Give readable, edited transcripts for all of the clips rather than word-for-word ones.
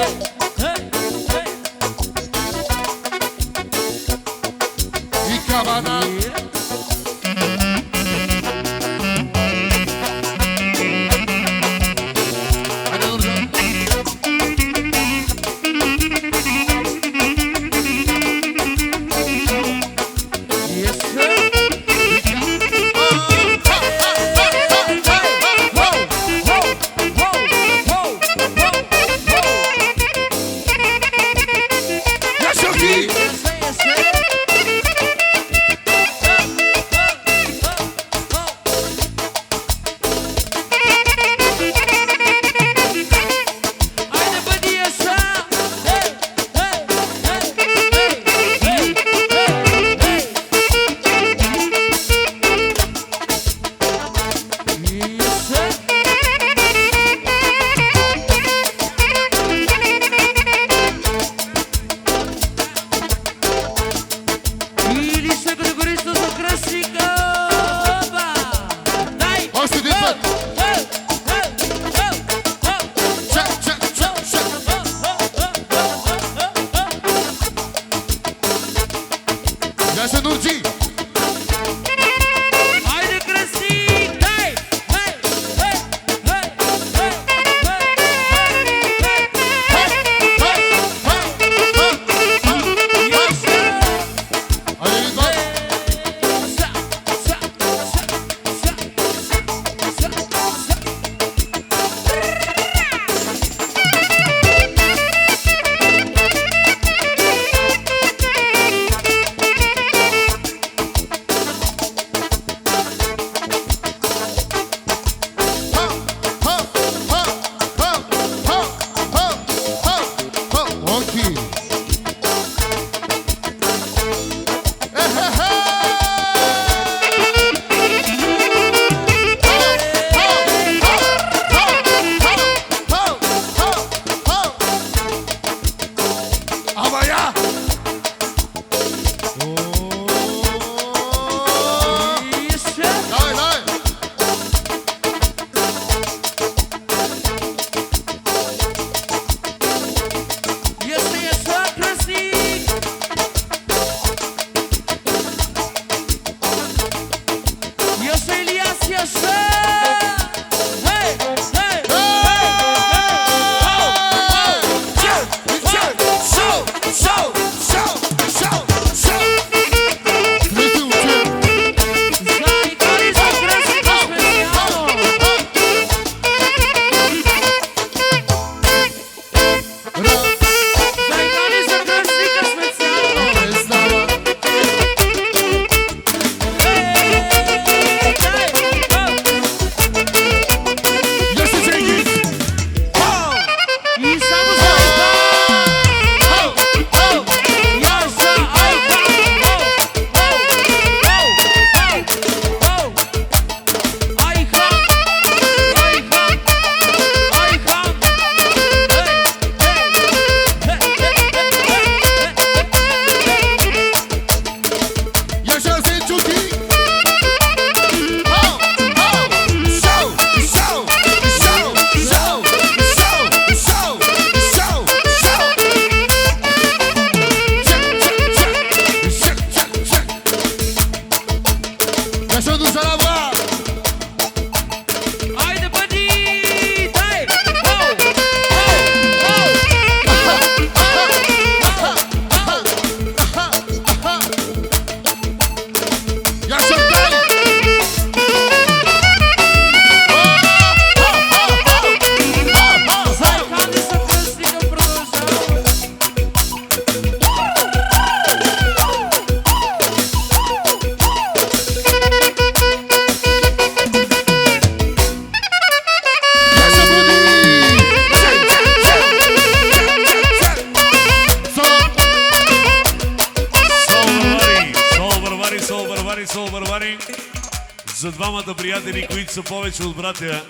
за двамата приятели, които са повече от братя,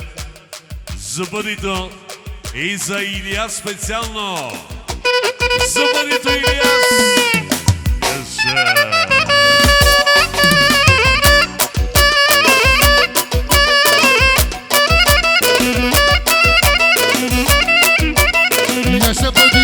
за Бъдито и за Илияс специално. За Бъдито, Илияс! Yes, sir.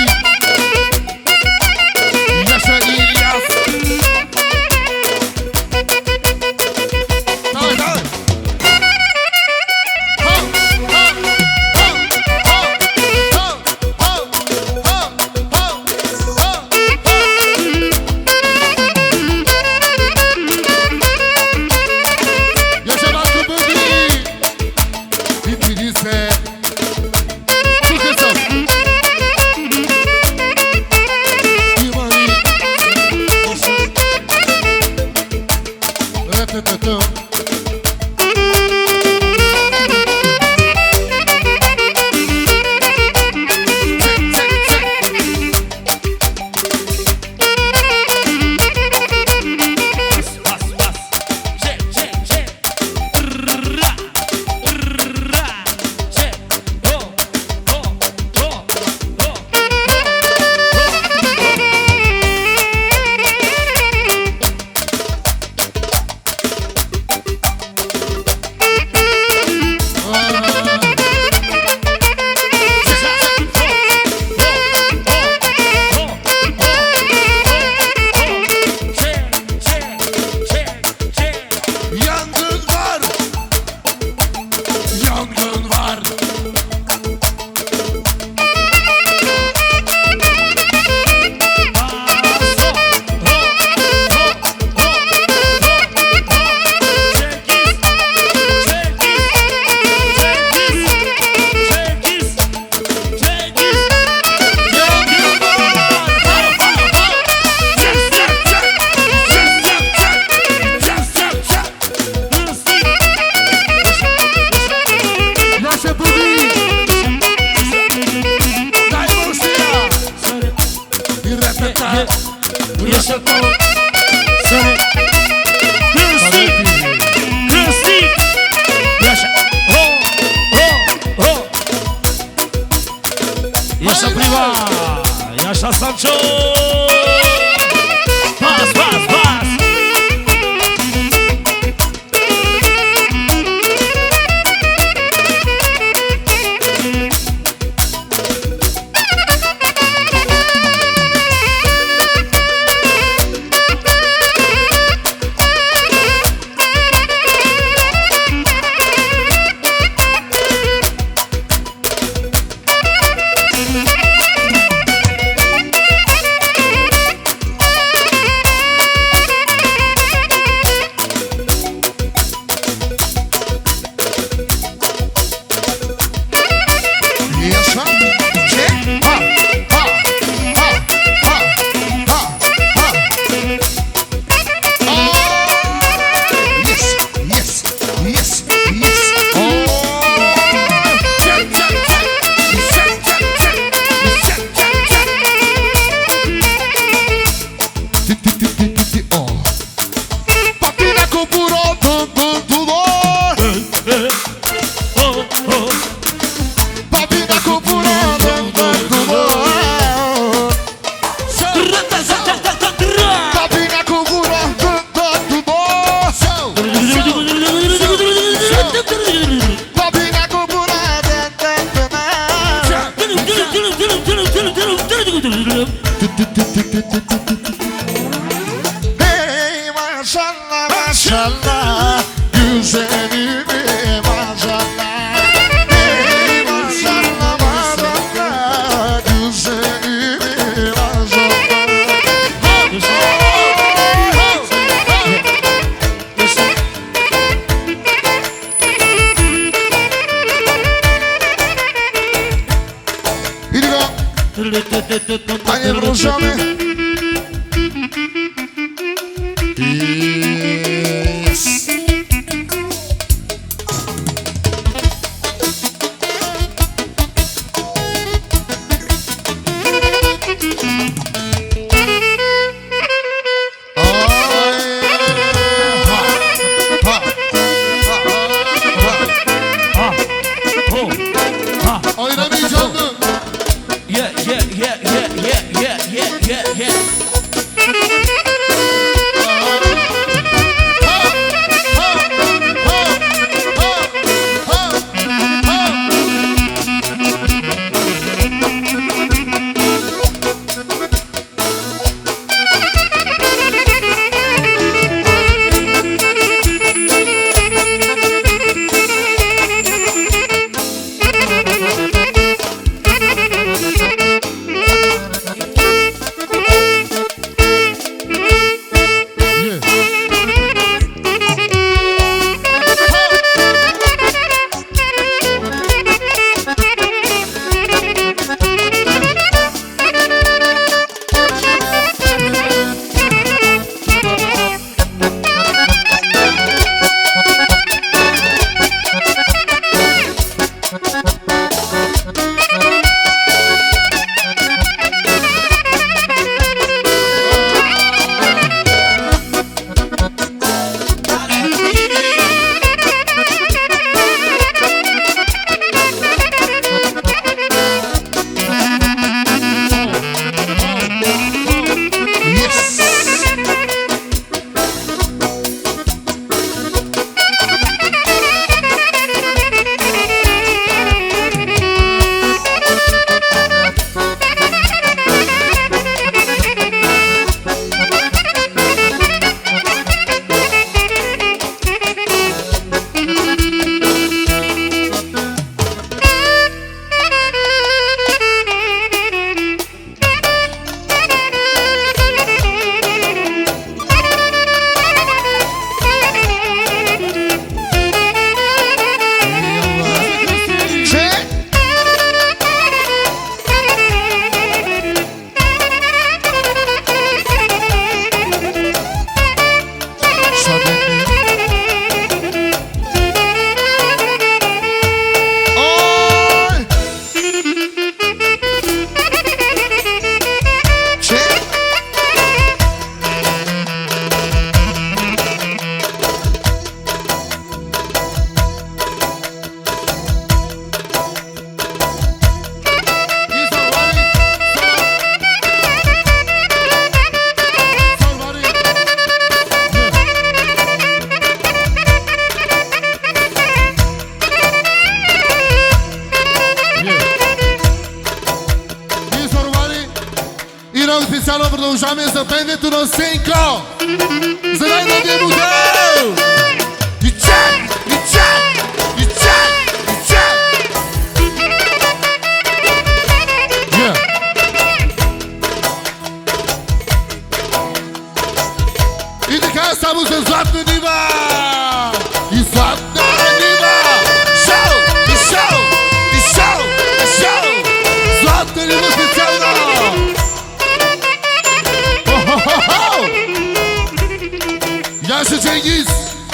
Ești acolo. Sări. Cârsi. E așa. E așa prima. E așa Sancho. Pas. Hey maşallah maşallah güzelime maşallah. Hey maşallah maşallah güzelime maşallah. Idigo, panie wróżony. Yes. Oynamayacağım. Играл специално, продължаваме за пенето на Сенко. За най-новия модел. И чак, и чак, и чак, и чак. И така само за златна нива. И златна нива. Шоу, и шоу, и шоу, и шоу. Златна нива специално. Яша Ченгиз.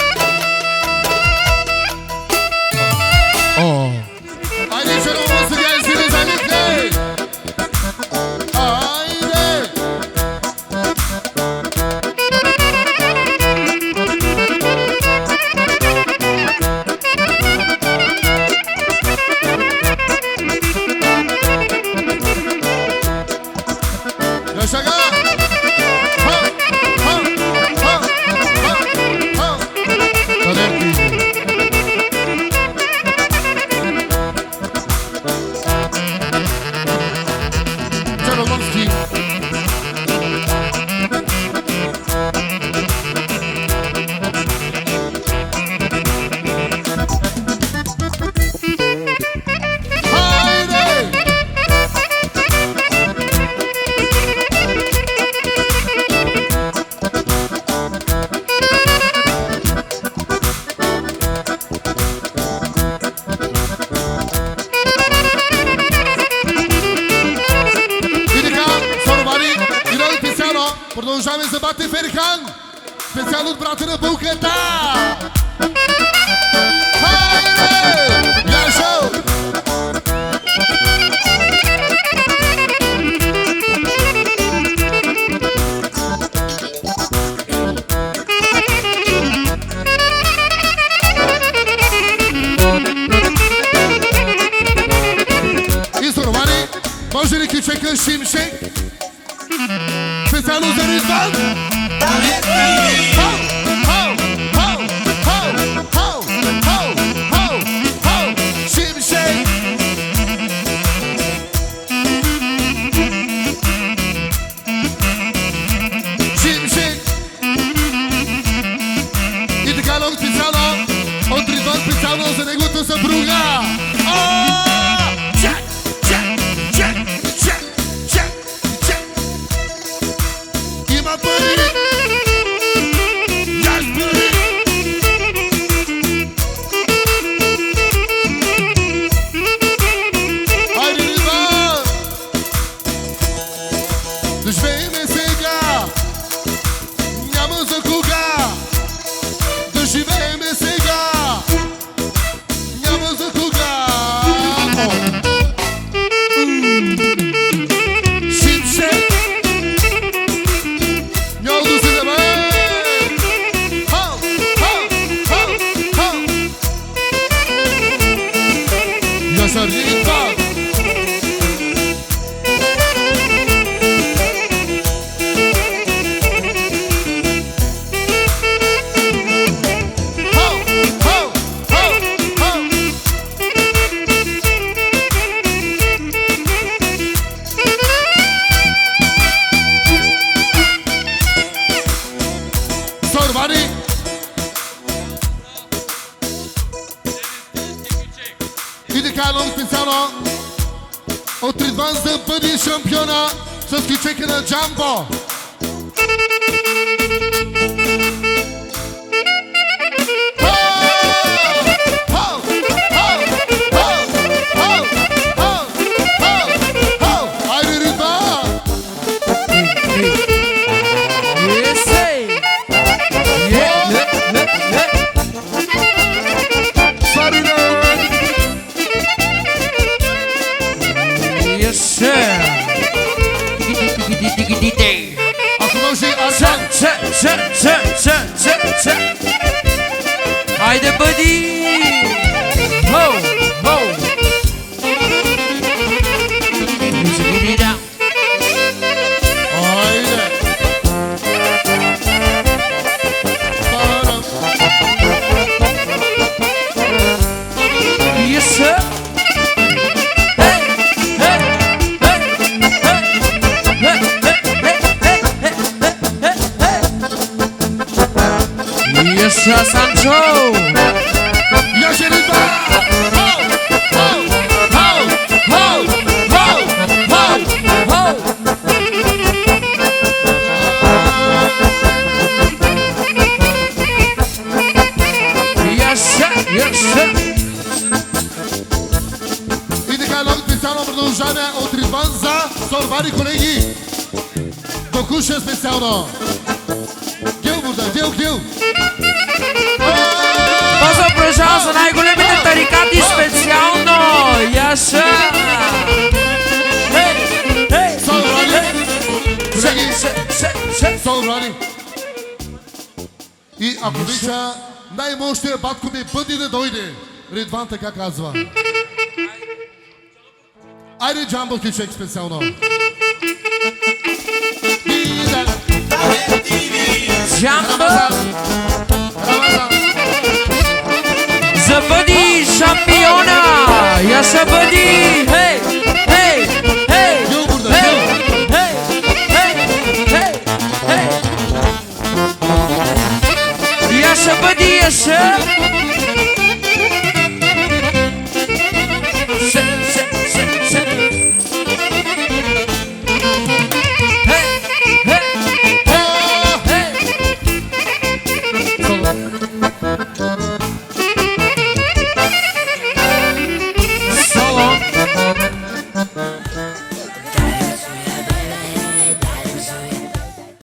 Айде, червоно сега и си не залитне. Айде. Яшага. Продължаваме за Бате Ферхан. Специално от брата на Булката. Хайде! Яшо! И Соромани, може ли кючека Шимшек? Специално за Ридван. Шимшек. Шимшек. И така много специално от Ридван, специално за неговата съпруга. Чак, чак, чак, чак, чак, чак. Има пари! Яш пари! Айде, Ридван! Да живееме сега! Няма за кога! Да живееме сега! Няма за кога! Шимшек! Няма да се даде! Хау! Хау! Хау! Хау! Яша Ридван! Хау! Хау! Хау! Хау! Сорвани! И така много специално от Ридван за бъди шампиона с кичека на Джамбо. Айде, Ридван! Ако може, Арсан! Айде, бъди! Хоу! Хоу! Айде! Парам! Yes, sir! Hey! Hey! Hey! Hey! Hey! Hey! Яша Санчо! Яша ритма! Хоу! Хоу! Хоу! Хоу! Хоу! Хоу! Яша! И така, много специално продължаваме от Ридван за Сорбари, колеги. Докуша специално. Гил, Бурда, гил. Поздрав продължава за най-големите тарикати специално! Яша! Сорбари. Колеги, Сорбари. И ако обича, най-мощния батко ми бъде да дойде. Ридван така казва. Айде Джамбо Кичек специално. Джамбо! За бъди шампиона! Яша бъди!